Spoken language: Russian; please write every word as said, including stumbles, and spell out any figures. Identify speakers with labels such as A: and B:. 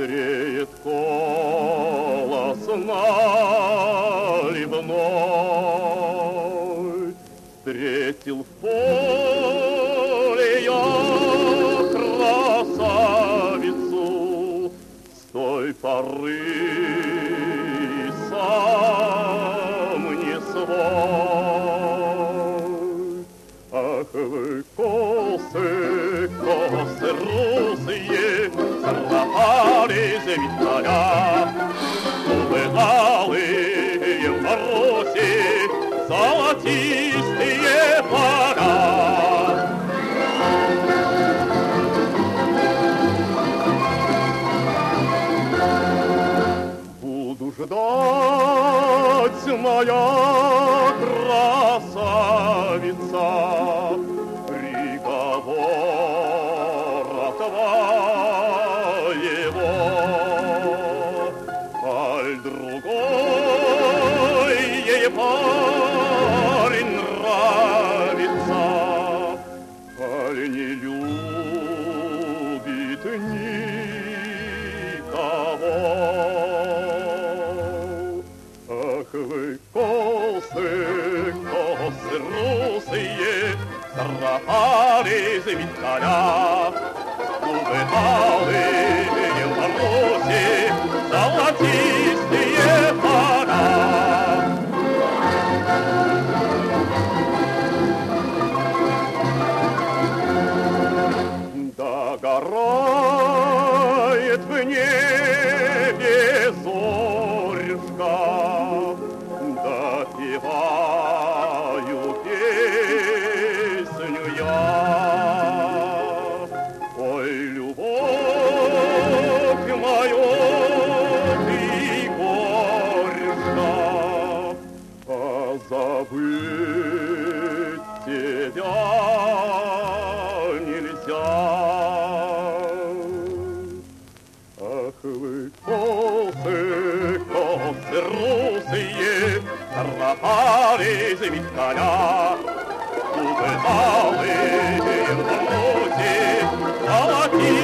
A: Греет колос наливной. Встретил в поле я красавицу, с той поры сам не свой. Ах вы косы, косы русые, сорвались ведь поля, губы алые в морозе, золотистые поля. Буду ждать, моя красавица, приговора твоего, аль другой ей парень нравится, аль не любит никого. Ах вы косы, косы русые, сорвались ведь коля, губы алые в морозе, золотистые поля. Догорает в небе зорюшка, допеваю песню я. Ой, любовь моя, ты горюшка, позабыть тебя нельзя. Ах вы косы, косы русые, сорвались ведь коля, губы алые в морозе, золотые.